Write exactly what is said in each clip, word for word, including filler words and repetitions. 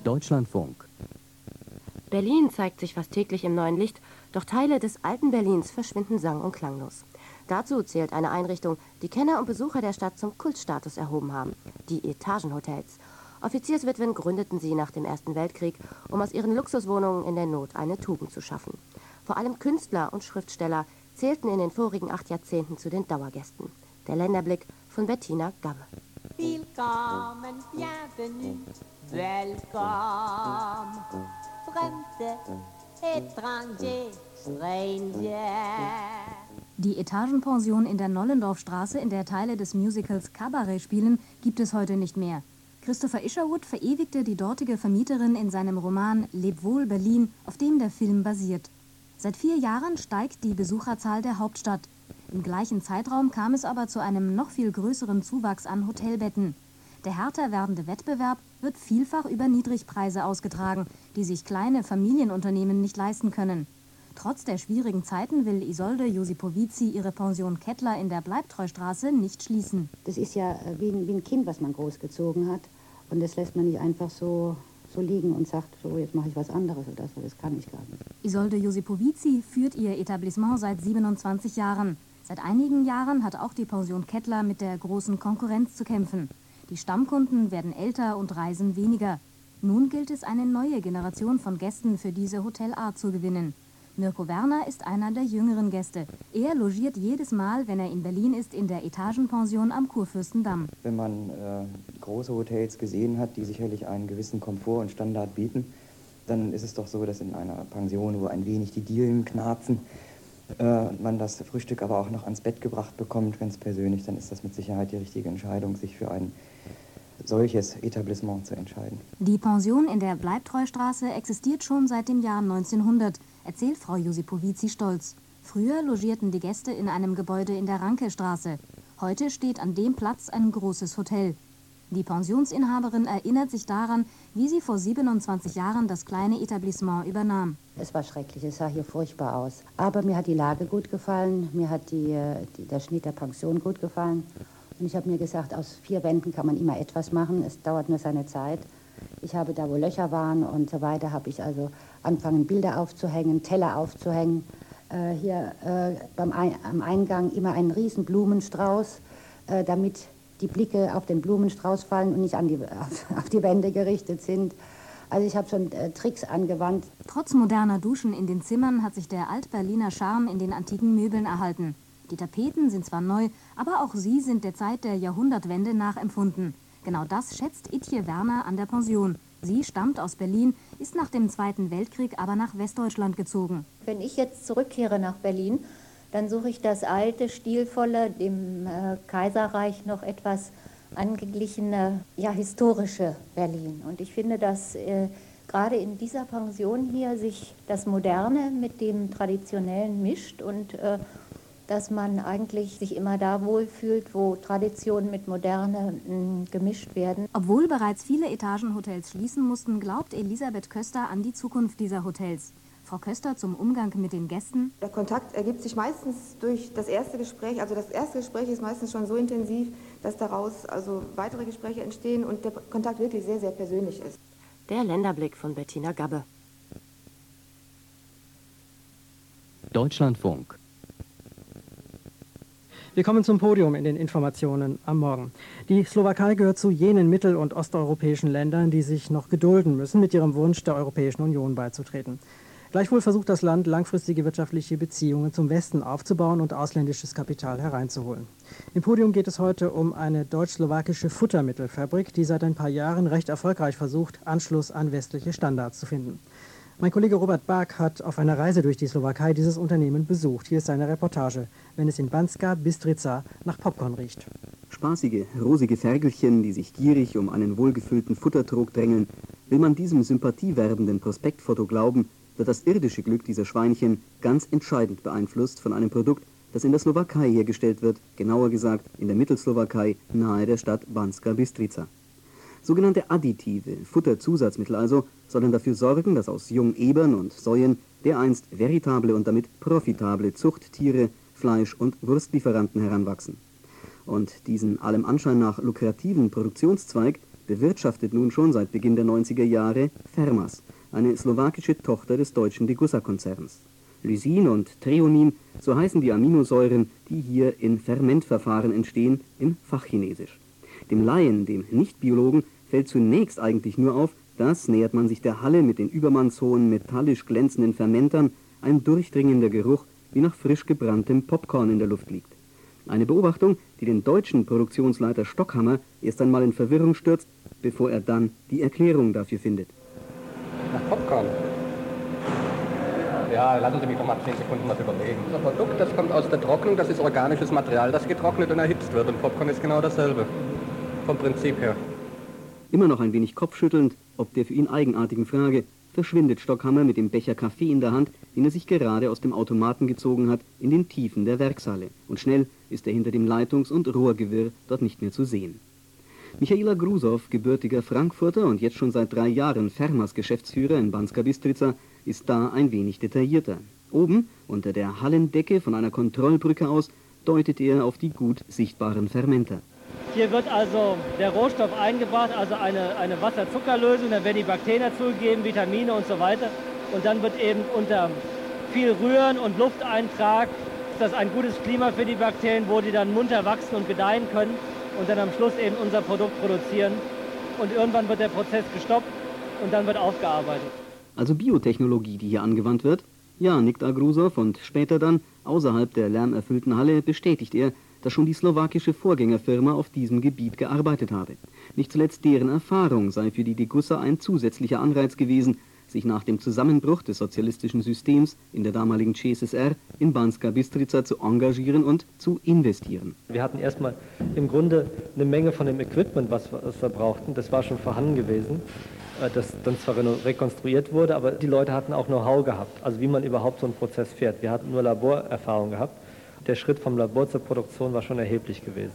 Deutschlandfunk. Berlin zeigt sich fast täglich im neuen Licht, doch Teile des alten Berlins verschwinden sang- und klanglos. Dazu zählt eine Einrichtung, die Kenner und Besucher der Stadt zum Kultstatus erhoben haben: die Etagenhotels. Offizierswitwen gründeten sie nach dem Ersten Weltkrieg, um aus ihren Luxuswohnungen in der Not eine Tugend zu schaffen. Vor allem Künstler und Schriftsteller zählten in den vorigen acht Jahrzehnten zu den Dauergästen. Der Länderblick von Bettina Gabbe. Willkommen, bienvenue, welcome, Fremde, étranger, stranger. Die Etagenpension in der Nollendorfstraße, in der Teile des Musicals Cabaret spielen, gibt es heute nicht mehr. Christopher Isherwood verewigte die dortige Vermieterin in seinem Roman Leb wohl Berlin, auf dem der Film basiert. Seit vier Jahren steigt die Besucherzahl der Hauptstadt. Im gleichen Zeitraum kam es aber zu einem noch viel größeren Zuwachs an Hotelbetten. Der härter werdende Wettbewerb wird vielfach über Niedrigpreise ausgetragen, die sich kleine Familienunternehmen nicht leisten können. Trotz der schwierigen Zeiten will Isolde Josipovici ihre Pension Kettler in der Bleibtreustraße nicht schließen. Das ist ja wie ein, wie ein Kind, was man großgezogen hat. Und das lässt man nicht einfach so, so liegen und sagt, so jetzt mache ich was anderes oder so. Das kann ich gar nicht. Isolde Josipovici führt ihr Etablissement seit siebenundzwanzig Jahren. Seit einigen Jahren hat auch die Pension Kettler mit der großen Konkurrenz zu kämpfen. Die Stammkunden werden älter und reisen weniger. Nun gilt es, eine neue Generation von Gästen für diese Hotelart zu gewinnen. Mirko Werner ist einer der jüngeren Gäste. Er logiert jedes Mal, wenn er in Berlin ist, in der Etagenpension am Kurfürstendamm. Wenn man äh, große Hotels gesehen hat, die sicherlich einen gewissen Komfort und Standard bieten, dann ist es doch so, dass in einer Pension, wo ein wenig die Dielen knarzen, äh, man das Frühstück aber auch noch ans Bett gebracht bekommt, ganz persönlich, dann ist das mit Sicherheit die richtige Entscheidung, sich für ein solches Etablissement zu entscheiden. Die Pension in der Bleibtreustraße existiert schon seit dem Jahr neunzehnhundert, erzählt Frau Josipovici stolz. Früher logierten die Gäste in einem Gebäude in der Rankestraße. Heute steht an dem Platz ein großes Hotel. Die Pensionsinhaberin erinnert sich daran, wie sie vor siebenundzwanzig Jahren das kleine Etablissement übernahm. Es war schrecklich, es sah hier furchtbar aus. Aber mir hat die Lage gut gefallen, mir hat die, die, der Schnitt der Pension gut gefallen. Und ich habe mir gesagt, aus vier Wänden kann man immer etwas machen, es dauert nur seine Zeit. Ich habe da, wo Löcher waren und so weiter, habe ich also angefangen, Bilder aufzuhängen, Teller aufzuhängen. Äh, hier äh, beim Ein am Eingang immer einen riesen Blumenstrauß, äh, damit die Blicke auf den Blumenstrauß fallen und nicht an die, auf, auf die Wände gerichtet sind. Also ich habe schon äh, Tricks angewandt. Trotz moderner Duschen in den Zimmern hat sich der Alt-Berliner Charme in den antiken Möbeln erhalten. Die Tapeten sind zwar neu, aber auch sie sind der Zeit der Jahrhundertwende nachempfunden. Genau das schätzt Itje Werner an der Pension. Sie stammt aus Berlin, ist nach dem Zweiten Weltkrieg aber nach Westdeutschland gezogen. Wenn ich jetzt zurückkehre nach Berlin, dann suche ich das alte, stilvolle, dem äh, Kaiserreich noch etwas angeglichene, ja, historische Berlin. Und ich finde, dass äh, gerade in dieser Pension hier sich das Moderne mit dem Traditionellen mischt und äh, dass man eigentlich sich immer da wohlfühlt, wo Tradition mit Moderne mh, gemischt werden. Obwohl bereits viele Etagenhotels schließen mussten, glaubt Elisabeth Köster an die Zukunft dieser Hotels. Frau Köster zum Umgang mit den Gästen. Der Kontakt ergibt sich meistens durch das erste Gespräch. Also das erste Gespräch ist meistens schon so intensiv, dass daraus also weitere Gespräche entstehen und der Kontakt wirklich sehr, sehr persönlich ist. Der Länderblick von Bettina Gabbe. Deutschlandfunk. Wir kommen zum Podium in den Informationen am Morgen. Die Slowakei gehört zu jenen mittel- und osteuropäischen Ländern, die sich noch gedulden müssen, mit ihrem Wunsch, der Europäischen Union beizutreten. Gleichwohl versucht das Land, langfristige wirtschaftliche Beziehungen zum Westen aufzubauen und ausländisches Kapital hereinzuholen. Im Podium geht es heute um eine deutsch-slowakische Futtermittelfabrik, die seit ein paar Jahren recht erfolgreich versucht, Anschluss an westliche Standards zu finden. Mein Kollege Robert Bark hat auf einer Reise durch die Slowakei dieses Unternehmen besucht. Hier ist seine Reportage, wenn es in Banská Bystrica nach Popcorn riecht. Spaßige, rosige Ferkelchen, die sich gierig um einen wohlgefüllten Futtertrog drängeln. Will man diesem sympathiewerbenden Prospektfoto glauben, wird das irdische Glück dieser Schweinchen ganz entscheidend beeinflusst von einem Produkt, das in der Slowakei hergestellt wird, genauer gesagt in der Mittelslowakei nahe der Stadt Banská Bystrica. Sogenannte Additive, Futterzusatzmittel also, sollen dafür sorgen, dass aus Jungebern und Säuen dereinst veritable und damit profitable Zuchttiere, Fleisch- und Wurstlieferanten heranwachsen. Und diesen allem Anschein nach lukrativen Produktionszweig bewirtschaftet nun schon seit Beginn der neunziger Jahre Fermas, eine slowakische Tochter des deutschen Degussa-Konzerns. Lysin und Threonin, so heißen die Aminosäuren, die hier in Fermentverfahren entstehen, im Fachchinesisch. Dem Laien, dem Nicht-Biologen, fällt zunächst eigentlich nur auf, dass, nähert man sich der Halle mit den übermannshohen, metallisch glänzenden Fermentern, ein durchdringender Geruch wie nach frisch gebranntem Popcorn in der Luft liegt. Eine Beobachtung, die den deutschen Produktionsleiter Stockhammer erst einmal in Verwirrung stürzt, bevor er dann die Erklärung dafür findet. Nach Popcorn? Ja, lassen Sie mich doch mal zehn Sekunden was überlegen. Das Produkt, das kommt aus der Trocknung, das ist organisches Material, das getrocknet und erhitzt wird. Und Popcorn ist genau dasselbe, vom Prinzip her. Immer noch ein wenig kopfschüttelnd, ob der für ihn eigenartigen Frage, verschwindet Stockhammer mit dem Becher Kaffee in der Hand, den er sich gerade aus dem Automaten gezogen hat, in den Tiefen der Werkshalle. Und schnell ist er hinter dem Leitungs- und Rohrgewirr dort nicht mehr zu sehen. Michail Agrusow, gebürtiger Frankfurter und jetzt schon seit drei Jahren Fermas Geschäftsführer in Banska Bystrica, ist da ein wenig detaillierter. Oben, unter der Hallendecke von einer Kontrollbrücke aus, deutet er auf die gut sichtbaren Fermenter. Hier wird also der Rohstoff eingebracht, also eine, eine Wasser-Zucker-Lösung, dann werden die Bakterien dazugegeben, Vitamine und so weiter. Und dann wird eben unter viel Rühren und Lufteintrag, ist das ein gutes Klima für die Bakterien, wo die dann munter wachsen und gedeihen können und dann am Schluss eben unser Produkt produzieren. Und irgendwann wird der Prozess gestoppt und dann wird aufgearbeitet. Also Biotechnologie, die hier angewandt wird? Ja, nickt Agrusow, und später dann, außerhalb der lärmerfüllten Halle, bestätigt er, dass schon die slowakische Vorgängerfirma auf diesem Gebiet gearbeitet habe. Nicht zuletzt deren Erfahrung sei für die Degussa ein zusätzlicher Anreiz gewesen, sich nach dem Zusammenbruch des sozialistischen Systems in der damaligen C S S R in Banska Bystrica zu engagieren und zu investieren. Wir hatten erstmal im Grunde eine Menge von dem Equipment, was wir, was wir brauchten. Das war schon vorhanden gewesen, das dann zwar rekonstruiert wurde, aber die Leute hatten auch Know-how gehabt, also wie man überhaupt so einen Prozess fährt. Wir hatten nur Laborerfahrung gehabt. Der Schritt vom Labor zur Produktion war schon erheblich gewesen.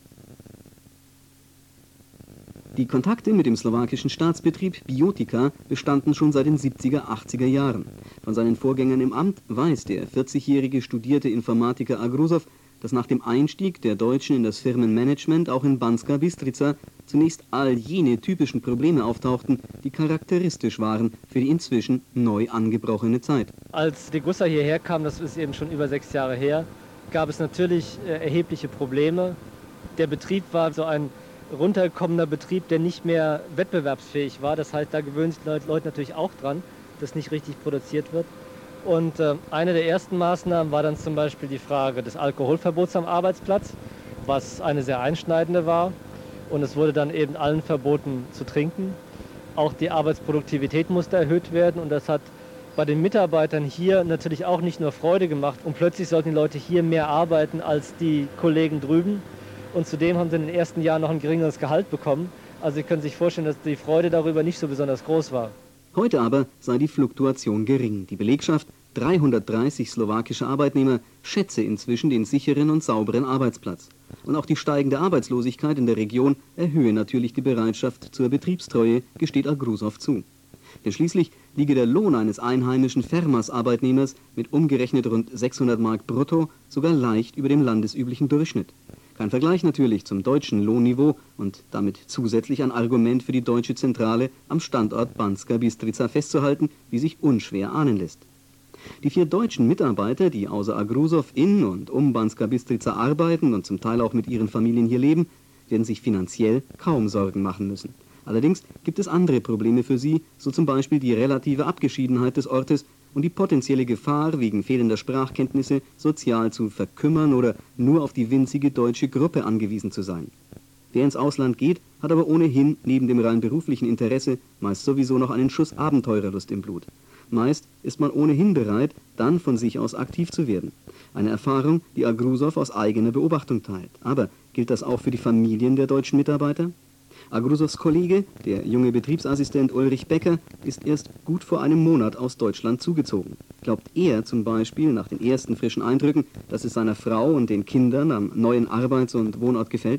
Die Kontakte mit dem slowakischen Staatsbetrieb Biotika bestanden schon seit den siebziger, achtziger Jahren. Von seinen Vorgängern im Amt weiß der vierzigjährige studierte Informatiker Agrusow, dass nach dem Einstieg der Deutschen in das Firmenmanagement auch in Banska Bystrica zunächst all jene typischen Probleme auftauchten, die charakteristisch waren für die inzwischen neu angebrochene Zeit. Als Degussa hierher kam, das ist eben schon über sechs Jahre her, gab es natürlich äh, erhebliche Probleme. Der Betrieb war so ein runtergekommener Betrieb, der nicht mehr wettbewerbsfähig war. Das heißt, da gewöhnen sich die Leute natürlich auch dran, dass nicht richtig produziert wird. Und äh, eine der ersten Maßnahmen war dann zum Beispiel die Frage des Alkoholverbots am Arbeitsplatz, was eine sehr einschneidende war. Und es wurde dann eben allen verboten zu trinken. Auch die Arbeitsproduktivität musste erhöht werden und das hat bei den Mitarbeitern hier natürlich auch nicht nur Freude gemacht. Und plötzlich sollten die Leute hier mehr arbeiten als die Kollegen drüben. Und zudem haben sie in den ersten Jahren noch ein geringeres Gehalt bekommen. Also Sie können sich vorstellen, dass die Freude darüber nicht so besonders groß war. Heute aber sei die Fluktuation gering. Die Belegschaft, dreihundertdreißig slowakische Arbeitnehmer, schätze inzwischen den sicheren und sauberen Arbeitsplatz. Und auch die steigende Arbeitslosigkeit in der Region erhöhe natürlich die Bereitschaft zur Betriebstreue, gesteht Agrusow zu. Denn schließlich liege der Lohn eines einheimischen Fermas-Arbeitnehmers mit umgerechnet rund sechshundert Mark brutto sogar leicht über dem landesüblichen Durchschnitt. Kein Vergleich natürlich zum deutschen Lohnniveau und damit zusätzlich ein Argument für die deutsche Zentrale am Standort Banska Bystrica festzuhalten, wie sich unschwer ahnen lässt. Die vier deutschen Mitarbeiter, die außer Agrusow in und um Banska Bystrica arbeiten und zum Teil auch mit ihren Familien hier leben, werden sich finanziell kaum Sorgen machen müssen. Allerdings gibt es andere Probleme für sie, so zum Beispiel die relative Abgeschiedenheit des Ortes und die potenzielle Gefahr, wegen fehlender Sprachkenntnisse sozial zu verkümmern oder nur auf die winzige deutsche Gruppe angewiesen zu sein. Wer ins Ausland geht, hat aber ohnehin neben dem rein beruflichen Interesse meist sowieso noch einen Schuss Abenteurerlust im Blut. Meist ist man ohnehin bereit, dann von sich aus aktiv zu werden. Eine Erfahrung, die Agrusow aus eigener Beobachtung teilt. Aber gilt das auch für die Familien der deutschen Mitarbeiter? Agrusows Kollege, der junge Betriebsassistent Ulrich Becker, ist erst gut vor einem Monat aus Deutschland zugezogen. Glaubt er zum Beispiel nach den ersten frischen Eindrücken, dass es seiner Frau und den Kindern am neuen Arbeits- und Wohnort gefällt?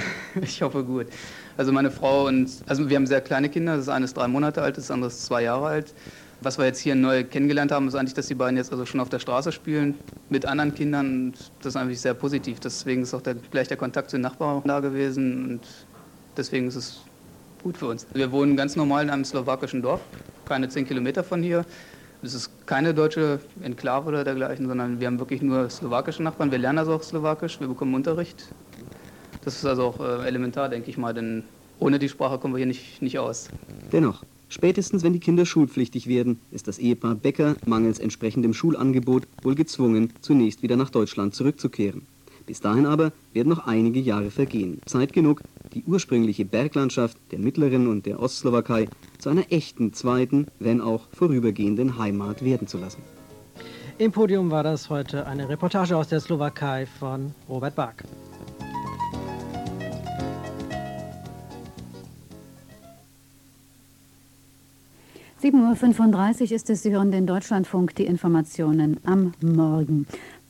Ich hoffe gut. Also meine Frau und, also wir haben sehr kleine Kinder, das eine ist drei Monate alt, das andere ist zwei Jahre alt. Was wir jetzt hier neu kennengelernt haben, ist eigentlich, dass die beiden jetzt also schon auf der Straße spielen mit anderen Kindern und das ist eigentlich sehr positiv. Deswegen ist auch der, gleich der Kontakt zu den Nachbarn da gewesen und deswegen ist es gut für uns. Wir wohnen ganz normal in einem slowakischen Dorf, keine zehn Kilometer von hier. Es ist keine deutsche Enklave oder dergleichen, sondern wir haben wirklich nur slowakische Nachbarn. Wir lernen also auch Slowakisch, wir bekommen Unterricht. Das ist also auch äh, elementar, denke ich mal, denn ohne die Sprache kommen wir hier nicht, nicht aus. Dennoch, spätestens wenn die Kinder schulpflichtig werden, ist das Ehepaar Becker mangels entsprechendem Schulangebot wohl gezwungen, zunächst wieder nach Deutschland zurückzukehren. Bis dahin aber werden noch einige Jahre vergehen. Zeit genug, die ursprüngliche Berglandschaft der mittleren und der Ostslowakei zu einer echten zweiten, wenn auch vorübergehenden Heimat werden zu lassen. Im Podium war das heute eine Reportage aus der Slowakei von Robert Bark. sieben Uhr fünfunddreißig ist es, Sie hören den Deutschlandfunk, die Informationen am Morgen.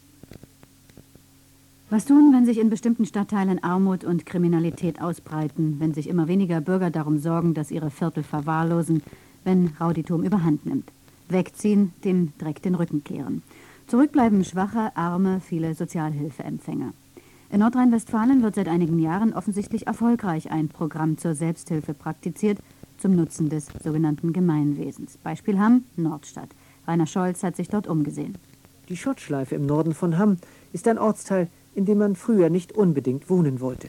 Was tun, wenn sich in bestimmten Stadtteilen Armut und Kriminalität ausbreiten, wenn sich immer weniger Bürger darum sorgen, dass ihre Viertel verwahrlosen, wenn Rauditum überhand nimmt? Wegziehen, dem Dreck den Rücken kehren. Zurückbleiben schwache, arme, viele Sozialhilfeempfänger. In Nordrhein-Westfalen wird seit einigen Jahren offensichtlich erfolgreich ein Programm zur Selbsthilfe praktiziert, zum Nutzen des sogenannten Gemeinwesens. Beispiel Hamm, Nordstadt. Rainer Scholz hat sich dort umgesehen. Die Schottschleife im Norden von Hamm ist ein Ortsteil, in dem man früher nicht unbedingt wohnen wollte.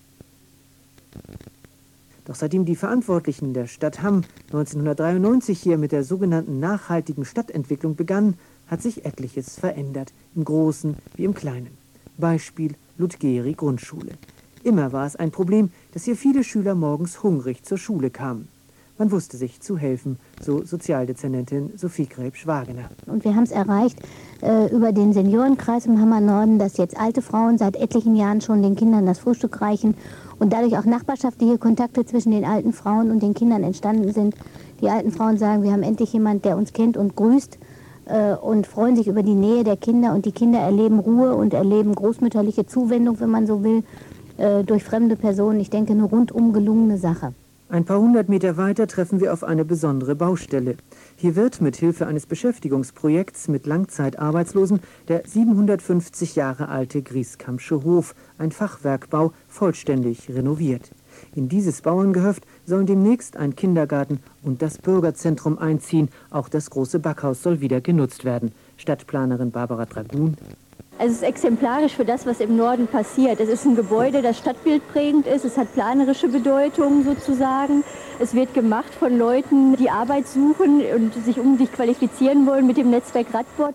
Doch seitdem die Verantwortlichen der Stadt Hamm neunzehnhundertdreiundneunzig hier mit der sogenannten nachhaltigen Stadtentwicklung begannen, hat sich etliches verändert, im Großen wie im Kleinen. Beispiel Ludgeri Grundschule. Immer war es ein Problem, dass hier viele Schüler morgens hungrig zur Schule kamen. Man wusste sich zu helfen, so Sozialdezernentin Sophie Gräbsch-Wagener. Und wir haben es erreicht äh, über den Seniorenkreis im Hammer Norden, dass jetzt alte Frauen seit etlichen Jahren schon den Kindern das Frühstück reichen und dadurch auch nachbarschaftliche Kontakte zwischen den alten Frauen und den Kindern entstanden sind. Die alten Frauen sagen, wir haben endlich jemand, der uns kennt und grüßt äh, und freuen sich über die Nähe der Kinder. Und die Kinder erleben Ruhe und erleben großmütterliche Zuwendung, wenn man so will, äh, durch fremde Personen. Ich denke, eine rundum gelungene Sache. Ein paar hundert Meter weiter treffen wir auf eine besondere Baustelle. Hier wird mit Hilfe eines Beschäftigungsprojekts mit Langzeitarbeitslosen der siebenhundertfünfzig Jahre alte Grieskampsche Hof, ein Fachwerkbau, vollständig renoviert. In dieses Bauerngehöft sollen demnächst ein Kindergarten und das Bürgerzentrum einziehen. Auch das große Backhaus soll wieder genutzt werden. Stadtplanerin Barbara Dragun. Es ist exemplarisch für das, was im Norden passiert. Es ist ein Gebäude, das stadtbildprägend ist. Es hat planerische Bedeutung sozusagen. Es wird gemacht von Leuten, die Arbeit suchen und sich unbedingt qualifizieren wollen mit dem Netzwerk Radboard.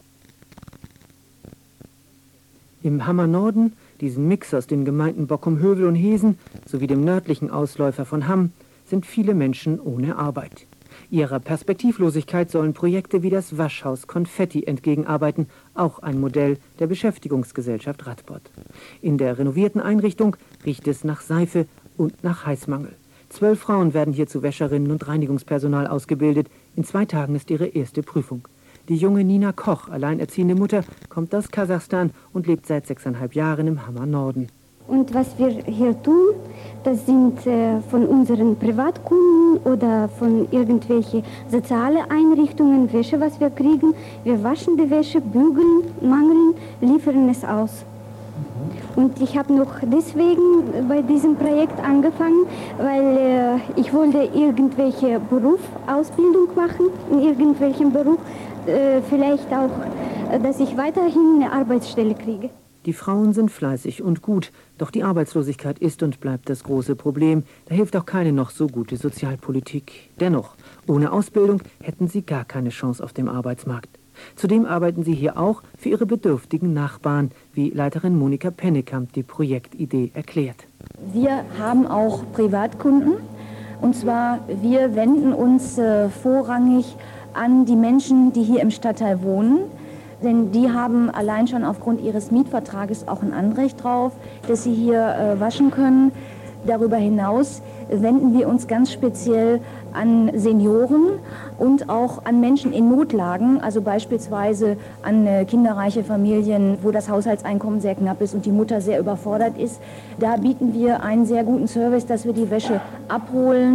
Im Hammer Norden, diesen Mix aus den Gemeinden Bockum-Hövel und Hesen sowie dem nördlichen Ausläufer von Hamm, sind viele Menschen ohne Arbeit. Ihrer Perspektivlosigkeit sollen Projekte wie das Waschhaus Konfetti entgegenarbeiten, auch ein Modell der Beschäftigungsgesellschaft Radboud. In der renovierten Einrichtung riecht es nach Seife und nach Heißmangel. Zwölf Frauen werden hier zu Wäscherinnen und Reinigungspersonal ausgebildet. In zwei Tagen ist ihre erste Prüfung. Die junge Nina Koch, alleinerziehende Mutter, kommt aus Kasachstan und lebt seit sechseinhalb Jahren im Hammer Norden. Und was wir hier tun, das sind äh, von unseren Privatkunden oder von irgendwelchen sozialen Einrichtungen Wäsche, was wir kriegen. Wir waschen die Wäsche, bügeln, mangeln, liefern es aus. Und ich habe noch deswegen bei diesem Projekt angefangen, weil äh, ich wollte irgendwelche Berufsausbildung machen, in irgendwelchem Beruf, äh, vielleicht auch, äh, dass ich weiterhin eine Arbeitsstelle kriege. Die Frauen sind fleißig und gut, doch die Arbeitslosigkeit ist und bleibt das große Problem. Da hilft auch keine noch so gute Sozialpolitik. Dennoch, ohne Ausbildung hätten sie gar keine Chance auf dem Arbeitsmarkt. Zudem arbeiten sie hier auch für ihre bedürftigen Nachbarn, wie Leiterin Monika Pennekamp die Projektidee erklärt. Wir haben auch Privatkunden, und zwar wir wenden uns äh, vorrangig an die Menschen, die hier im Stadtteil wohnen. Denn die haben allein schon aufgrund ihres Mietvertrages auch ein Anrecht drauf, dass sie hier äh, waschen können. Darüber hinaus wenden wir uns ganz speziell an Senioren und auch an Menschen in Notlagen, also beispielsweise an äh, kinderreiche Familien, wo das Haushaltseinkommen sehr knapp ist und die Mutter sehr überfordert ist. Da bieten wir einen sehr guten Service, dass wir die Wäsche abholen,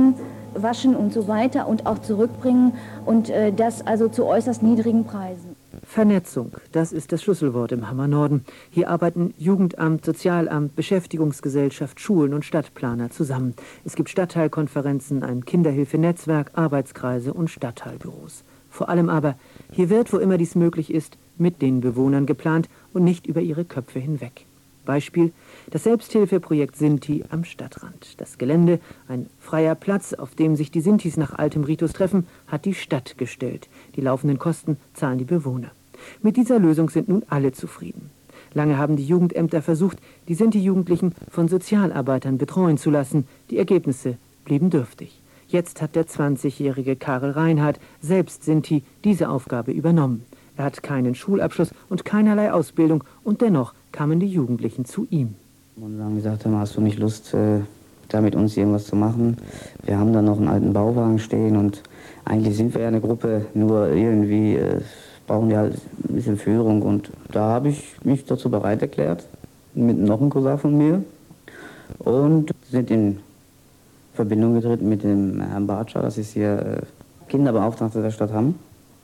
waschen und so weiter und auch zurückbringen und äh, das also zu äußerst niedrigen Preisen. Vernetzung, das ist das Schlüsselwort im Hammer Norden. Hier arbeiten Jugendamt, Sozialamt, Beschäftigungsgesellschaft, Schulen und Stadtplaner zusammen. Es gibt Stadtteilkonferenzen, ein Kinderhilfenetzwerk, Arbeitskreise und Stadtteilbüros. Vor allem aber, hier wird, wo immer dies möglich ist, mit den Bewohnern geplant und nicht über ihre Köpfe hinweg. Beispiel, das Selbsthilfeprojekt Sinti am Stadtrand. Das Gelände, ein freier Platz, auf dem sich die Sintis nach altem Ritus treffen, hat die Stadt gestellt. Die laufenden Kosten zahlen die Bewohner. Mit dieser Lösung sind nun alle zufrieden. Lange haben die Jugendämter versucht, die Sinti-Jugendlichen von Sozialarbeitern betreuen zu lassen. Die Ergebnisse blieben dürftig. Jetzt hat der zwanzigjährige Karel Reinhardt, selbst Sinti, diese Aufgabe übernommen. Er hat keinen Schulabschluss und keinerlei Ausbildung und dennoch kamen die Jugendlichen zu ihm. Und dann gesagt haben, hast du nicht Lust, äh, da mit uns irgendwas zu machen? Wir haben da noch einen alten Bauwagen stehen und eigentlich sind wir ja eine Gruppe, nur irgendwie äh, brauchen wir halt ein bisschen Führung. Und da habe ich mich dazu bereit erklärt, mit noch einem Cousin von mir, und sind in Verbindung getreten mit dem Herrn Bartscher, das ist hier äh, Kinderbeauftragter der Stadt Hamm.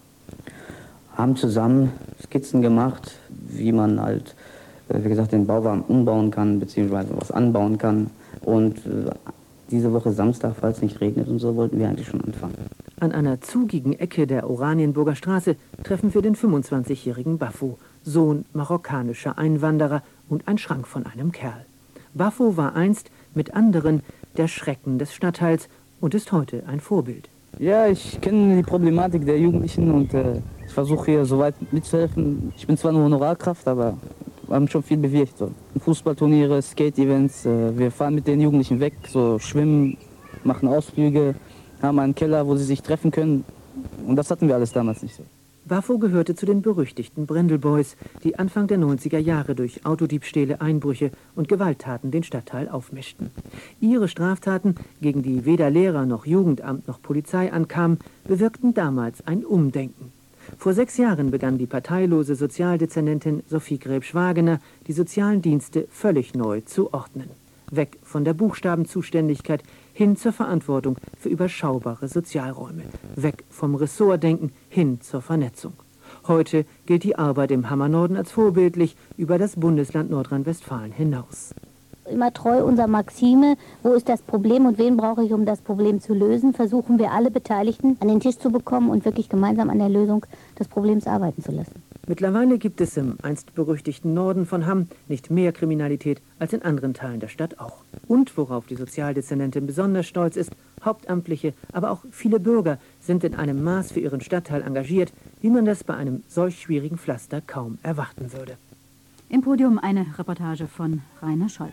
Haben zusammen Skizzen gemacht, wie man halt, äh, wie gesagt, den Bauwagen umbauen kann, beziehungsweise was anbauen kann. Und äh, diese Woche Samstag, falls es nicht regnet und so, wollten wir eigentlich schon anfangen. An einer zugigen Ecke der Oranienburger Straße treffen wir den fünfundzwanzigjährigen Bafo, Sohn marokkanischer Einwanderer und ein Schrank von einem Kerl. Bafo war einst mit anderen der Schrecken des Stadtteils und ist heute ein Vorbild. Ja, ich kenne die Problematik der Jugendlichen und äh, ich versuche hier soweit mitzuhelfen. Ich bin zwar nur Honorarkraft, aber wir haben schon viel bewirkt. So. Fußballturniere, Skate-Events, äh, wir fahren mit den Jugendlichen weg, so schwimmen, machen Ausflüge, haben einen Keller, wo sie sich treffen können, und das hatten wir alles damals nicht so. Bafo gehörte zu den berüchtigten Brendel Boys, die Anfang der neunziger Jahre durch Autodiebstähle, Einbrüche und Gewalttaten den Stadtteil aufmischten. Ihre Straftaten, gegen die weder Lehrer noch Jugendamt noch Polizei ankamen, bewirkten damals ein Umdenken. Vor sechs Jahren begann die parteilose Sozialdezernentin Sophie Gräbsch-Wagener, die sozialen Dienste völlig neu zu ordnen. Weg von der Buchstabenzuständigkeit hin zur Verantwortung für überschaubare Sozialräume. Weg vom Ressortdenken hin zur Vernetzung. Heute gilt die Arbeit im Hammer Norden als vorbildlich über das Bundesland Nordrhein-Westfalen hinaus. Immer treu unserer Maxime, wo ist das Problem und wen brauche ich, um das Problem zu lösen, versuchen wir alle Beteiligten an den Tisch zu bekommen und wirklich gemeinsam an der Lösung des Problems arbeiten zu lassen. Mittlerweile gibt es im einst berüchtigten Norden von Hamm nicht mehr Kriminalität als in anderen Teilen der Stadt auch. Und worauf die Sozialdezernentin besonders stolz ist, Hauptamtliche, aber auch viele Bürger sind in einem Maß für ihren Stadtteil engagiert, wie man das bei einem solch schwierigen Pflaster kaum erwarten würde. Im Podium eine Reportage von Rainer Scholz.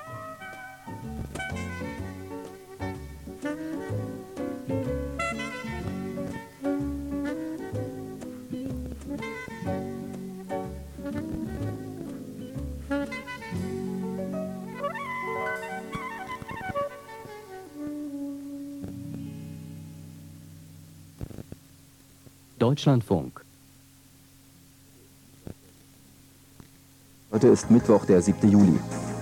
Deutschlandfunk. Heute ist Mittwoch, der siebte Juli.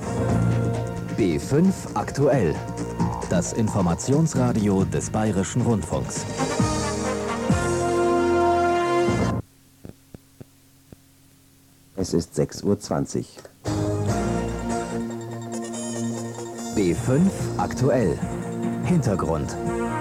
B fünf aktuell. Das Informationsradio des Bayerischen Rundfunks. Es ist sechs Uhr zwanzig. B fünf aktuell. Hintergrund.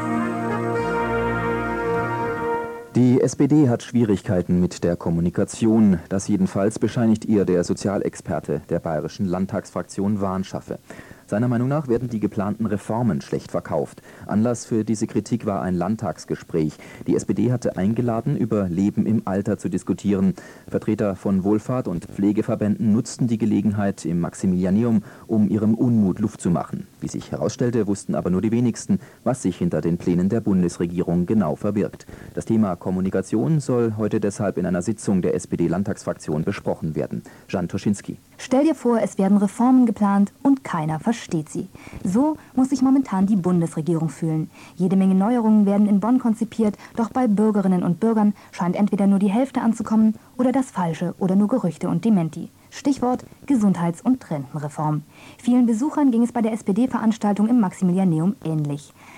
Die S P D hat Schwierigkeiten mit der Kommunikation. Das jedenfalls bescheinigt ihr der Sozialexperte der Bayerischen Landtagsfraktion Warnschaffe. Seiner Meinung nach werden die geplanten Reformen schlecht verkauft. Anlass für diese Kritik war ein Landtagsgespräch. Die S P D hatte eingeladen, über Leben im Alter zu diskutieren. Vertreter von Wohlfahrt- und Pflegeverbänden nutzten die Gelegenheit im Maximilianeum, um ihrem Unmut Luft zu machen. Wie sich herausstellte, wussten aber nur die wenigsten, was sich hinter den Plänen der Bundesregierung genau verbirgt. Das Thema Kommunikation soll heute deshalb in einer Sitzung der S P D-Landtagsfraktion besprochen werden. Jan Toschinski. Stell dir vor, es werden Reformen geplant und keiner versteht sie. So muss sich momentan die Bundesregierung fühlen. Jede Menge Neuerungen werden in Bonn konzipiert, doch bei Bürgerinnen und Bürgern scheint entweder nur die Hälfte anzukommen oder das Falsche oder nur Gerüchte und Dementi. Stichwort Gesundheits- und Rentenreform. Vielen Besuchern ging es bei der S P D-Veranstaltung im Maximilianeum ähnlich.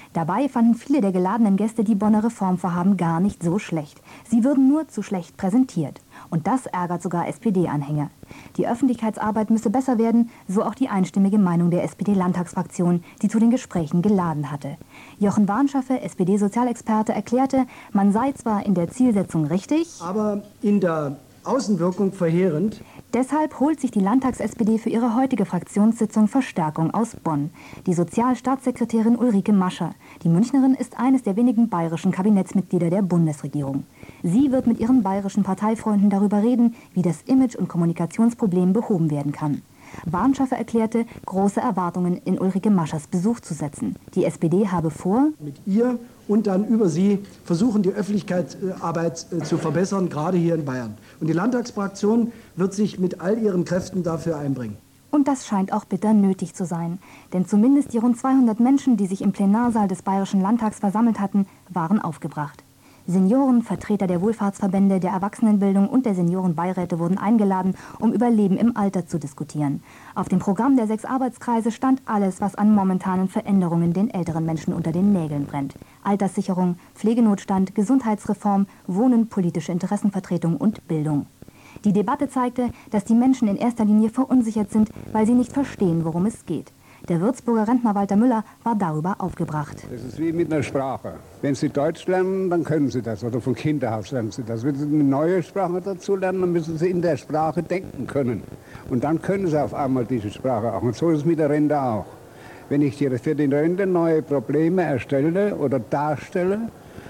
Dabei fanden viele der geladenen Gäste die Bonner Reformvorhaben gar nicht so schlecht. Sie würden nur zu schlecht präsentiert. Und das ärgert sogar S P D-Anhänger. Die Öffentlichkeitsarbeit müsse besser werden, so auch die einstimmige Meinung der S P D-Landtagsfraktion, die zu den Gesprächen geladen hatte. Jochen Warnschaffe, S P D-Sozialexperte, erklärte, man sei zwar in der Zielsetzung richtig, aber in der Außenwirkung verheerend. Deshalb holt sich die Landtags-S P D für ihre heutige Fraktionssitzung Verstärkung aus Bonn. Die Sozialstaatssekretärin Ulrike Mascher. Die Münchnerin ist eines der wenigen bayerischen Kabinettsmitglieder der Bundesregierung. Sie wird mit ihren bayerischen Parteifreunden darüber reden, wie das Image- und Kommunikationsproblem behoben werden kann. Warnschaffe erklärte, große Erwartungen in Ulrike Maschers Besuch zu setzen. Die S P D habe vor, mit ihr und dann über sie versuchen, die Öffentlichkeitsarbeit zu verbessern, gerade hier in Bayern. Und die Landtagsfraktion wird sich mit all ihren Kräften dafür einbringen. Und das scheint auch bitter nötig zu sein. Denn zumindest die rund zweihundert Menschen, die sich im Plenarsaal des Bayerischen Landtags versammelt hatten, waren aufgebracht. Senioren, Vertreter der Wohlfahrtsverbände, der Erwachsenenbildung und der Seniorenbeiräte wurden eingeladen, um über Leben im Alter zu diskutieren. Auf dem Programm der sechs Arbeitskreise stand alles, was an momentanen Veränderungen den älteren Menschen unter den Nägeln brennt. Alterssicherung, Pflegenotstand, Gesundheitsreform, Wohnen, politische Interessenvertretung und Bildung. Die Debatte zeigte, dass die Menschen in erster Linie verunsichert sind, weil sie nicht verstehen, worum es geht. Der Würzburger Rentner Walter Müller war darüber aufgebracht. Das ist wie mit einer Sprache. Wenn Sie Deutsch lernen, dann können Sie das. Oder von Kinderhaus lernen Sie das. Wenn Sie eine neue Sprache dazu lernen, dann müssen Sie in der Sprache denken können. Und dann können Sie auf einmal diese Sprache auch. Und so ist es mit der Rente auch. Wenn ich für die Rente neue Probleme erstelle oder darstelle,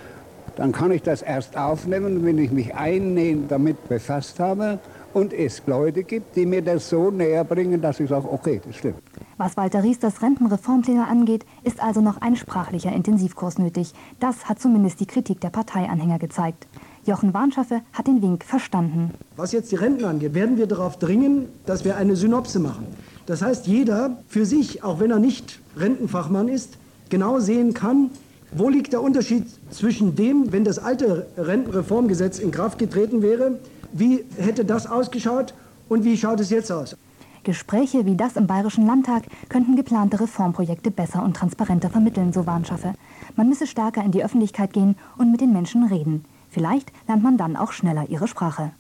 dann kann ich das erst aufnehmen, wenn ich mich einnehmend damit befasst habe und es Leute gibt, die mir das so näher bringen, dass ich sage, okay, das stimmt. Was Walter Riesters Rentenreformpläne angeht, ist also noch ein sprachlicher Intensivkurs nötig. Das hat zumindest die Kritik der Parteianhänger gezeigt. Jochen Warnschaffe hat den Wink verstanden. Was jetzt die Renten angeht, werden wir darauf dringen, dass wir eine Synopse machen. Das heißt, jeder für sich, auch wenn er nicht Rentenfachmann ist, genau sehen kann, wo liegt der Unterschied zwischen dem, wenn das alte Rentenreformgesetz in Kraft getreten wäre, wie hätte das ausgeschaut und wie schaut es jetzt aus? Gespräche wie das im Bayerischen Landtag könnten geplante Reformprojekte besser und transparenter vermitteln, so Warnschaffe. Man müsse stärker in die Öffentlichkeit gehen und mit den Menschen reden. Vielleicht lernt man dann auch schneller ihre Sprache.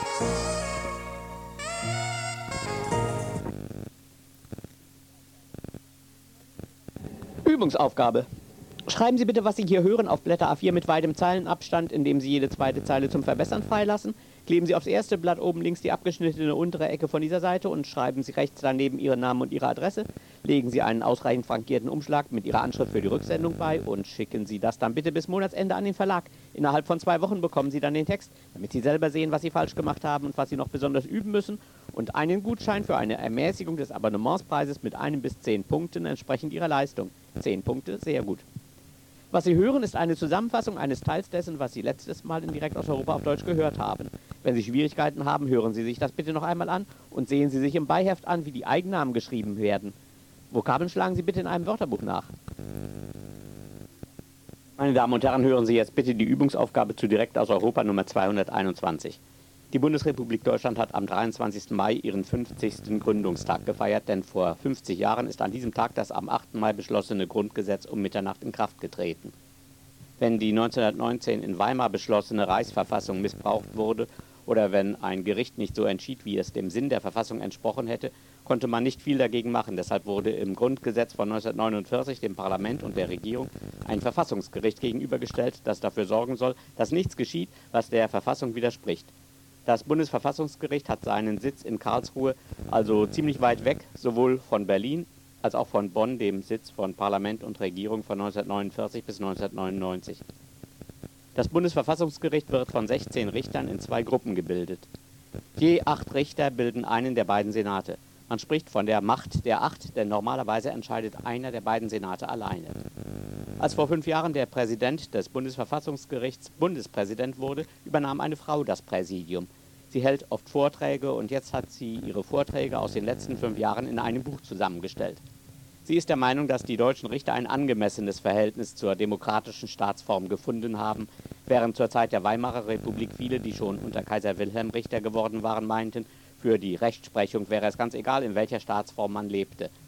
Übungsaufgabe. Schreiben Sie bitte, was Sie hier hören, auf Blätter A vier mit weitem Zeilenabstand, indem Sie jede zweite Zeile zum Verbessern freilassen. Kleben Sie aufs erste Blatt oben links die abgeschnittene untere Ecke von dieser Seite und schreiben Sie rechts daneben Ihren Namen und Ihre Adresse. Legen Sie einen ausreichend frankierten Umschlag mit Ihrer Anschrift für die Rücksendung bei und schicken Sie das dann bitte bis Monatsende an den Verlag. Innerhalb von zwei Wochen bekommen Sie dann den Text, damit Sie selber sehen, was Sie falsch gemacht haben und was Sie noch besonders üben müssen. Und einen Gutschein für eine Ermäßigung des Abonnementspreises mit einem bis zehn Punkten entsprechend Ihrer Leistung. Zehn Punkte, sehr gut. Was Sie hören, ist eine Zusammenfassung eines Teils dessen, was Sie letztes Mal in Direkt aus Europa auf Deutsch gehört haben. Wenn Sie Schwierigkeiten haben, hören Sie sich das bitte noch einmal an und sehen Sie sich im Beiheft an, wie die Eigennamen geschrieben werden. Vokabeln schlagen Sie bitte in einem Wörterbuch nach. Meine Damen und Herren, hören Sie jetzt bitte die Übungsaufgabe zu Direkt aus Europa Nummer zweihunderteinundzwanzig. Die Bundesrepublik Deutschland hat am dreiundzwanzigsten Mai ihren fünfzigsten Gründungstag gefeiert, denn vor fünfzig Jahren ist an diesem Tag das am achten Mai beschlossene Grundgesetz um Mitternacht in Kraft getreten. Wenn die neunzehnhundertneunzehn in Weimar beschlossene Reichsverfassung missbraucht wurde oder wenn ein Gericht nicht so entschied, wie es dem Sinn der Verfassung entsprochen hätte, konnte man nicht viel dagegen machen. Deshalb wurde im Grundgesetz von neunzehnhundertneunundvierzig dem Parlament und der Regierung ein Verfassungsgericht gegenübergestellt, das dafür sorgen soll, dass nichts geschieht, was der Verfassung widerspricht. Das Bundesverfassungsgericht hat seinen Sitz in Karlsruhe, also ziemlich weit weg, sowohl von Berlin als auch von Bonn, dem Sitz von Parlament und Regierung von neunzehnhundertneunundvierzig bis neunzehnhundertneunundneunzig. Das Bundesverfassungsgericht wird von sechzehn Richtern in zwei Gruppen gebildet. Je acht Richter bilden einen der beiden Senate. Man spricht von der Macht der Acht, denn normalerweise entscheidet einer der beiden Senate alleine. Als vor fünf Jahren der Präsident des Bundesverfassungsgerichts Bundespräsident wurde, übernahm eine Frau das Präsidium. Sie hält oft Vorträge und jetzt hat sie ihre Vorträge aus den letzten fünf Jahren in einem Buch zusammengestellt. Sie ist der Meinung, dass die deutschen Richter ein angemessenes Verhältnis zur demokratischen Staatsform gefunden haben, während zur Zeit der Weimarer Republik viele, die schon unter Kaiser Wilhelm Richter geworden waren, meinten, für die Rechtsprechung wäre es ganz egal, in welcher Staatsform man lebte.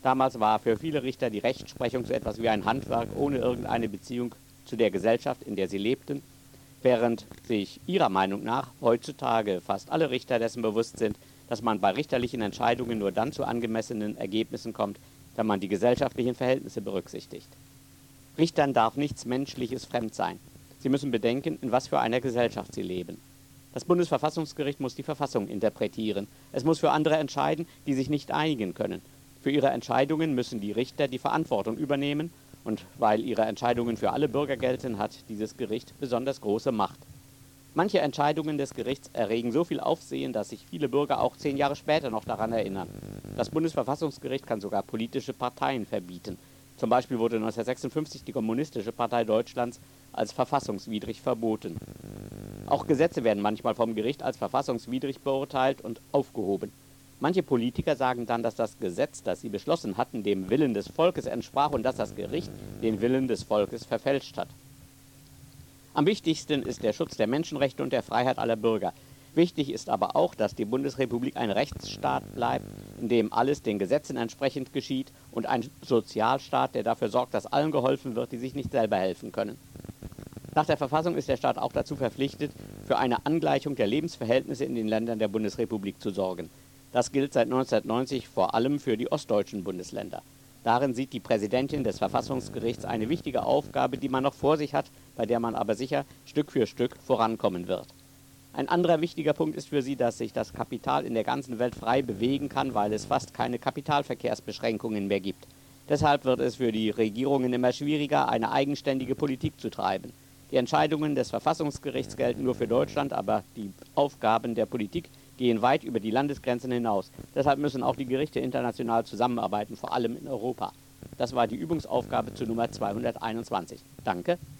Damals war für viele Richter die Rechtsprechung so etwas wie ein Handwerk ohne irgendeine Beziehung zu der Gesellschaft, in der sie lebten, während sich ihrer Meinung nach heutzutage fast alle Richter dessen bewusst sind, dass man bei richterlichen Entscheidungen nur dann zu angemessenen Ergebnissen kommt, wenn man die gesellschaftlichen Verhältnisse berücksichtigt. Richtern darf nichts Menschliches fremd sein. Sie müssen bedenken, in was für einer Gesellschaft sie leben. Das Bundesverfassungsgericht muss die Verfassung interpretieren. Es muss für andere entscheiden, die sich nicht einigen können. Für ihre Entscheidungen müssen die Richter die Verantwortung übernehmen, und weil ihre Entscheidungen für alle Bürger gelten, hat dieses Gericht besonders große Macht. Manche Entscheidungen des Gerichts erregen so viel Aufsehen, dass sich viele Bürger auch zehn Jahre später noch daran erinnern. Das Bundesverfassungsgericht kann sogar politische Parteien verbieten. Zum Beispiel wurde neunzehnhundertsechsundfünfzig die Kommunistische Partei Deutschlands als verfassungswidrig verboten. Auch Gesetze werden manchmal vom Gericht als verfassungswidrig beurteilt und aufgehoben. Manche Politiker sagen dann, dass das Gesetz, das sie beschlossen hatten, dem Willen des Volkes entsprach und dass das Gericht den Willen des Volkes verfälscht hat. Am wichtigsten ist der Schutz der Menschenrechte und der Freiheit aller Bürger. Wichtig ist aber auch, dass die Bundesrepublik ein Rechtsstaat bleibt, in dem alles den Gesetzen entsprechend geschieht, und ein Sozialstaat, der dafür sorgt, dass allen geholfen wird, die sich nicht selber helfen können. Nach der Verfassung ist der Staat auch dazu verpflichtet, für eine Angleichung der Lebensverhältnisse in den Ländern der Bundesrepublik zu sorgen. Das gilt seit neunzehnhundertneunzig vor allem für die ostdeutschen Bundesländer. Darin sieht die Präsidentin des Verfassungsgerichts eine wichtige Aufgabe, die man noch vor sich hat, bei der man aber sicher Stück für Stück vorankommen wird. Ein anderer wichtiger Punkt ist für sie, dass sich das Kapital in der ganzen Welt frei bewegen kann, weil es fast keine Kapitalverkehrsbeschränkungen mehr gibt. Deshalb wird es für die Regierungen immer schwieriger, eine eigenständige Politik zu treiben. Die Entscheidungen des Verfassungsgerichts gelten nur für Deutschland, aber die Aufgaben der Politik gehen weit über die Landesgrenzen hinaus. Deshalb müssen auch die Gerichte international zusammenarbeiten, vor allem in Europa. Das war die Übungsaufgabe zu Nummer zweihunderteinundzwanzig. Danke.